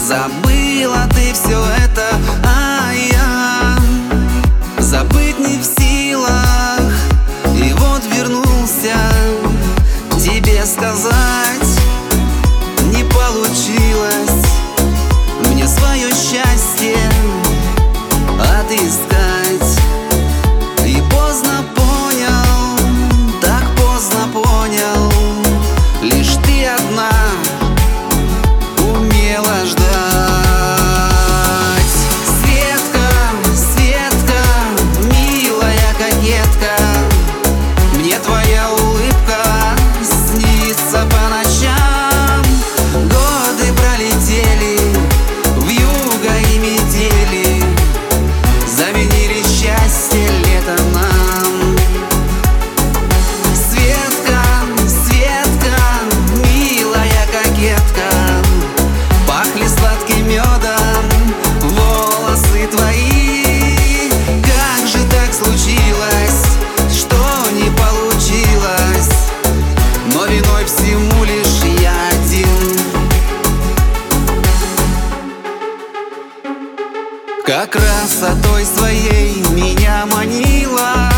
Забыла ты все это, а я забыть не в силах. И вот вернулся тебе сказать, не получилось мне свое счастье отыскать. И поздно понял, так поздно понял, лишь ты одна умела ждать. Светка, Светка, милая кокетка, мне твоя улыбка снится по ночам. Годы пролетели вьюга и метели, заменили счастье лето нам. Светка, Светка, милая кокетка, пахли сладким медом волосы твои. Как же так случилось, что не получилось, но виной всему лишь я один. Как красотой своей меня манила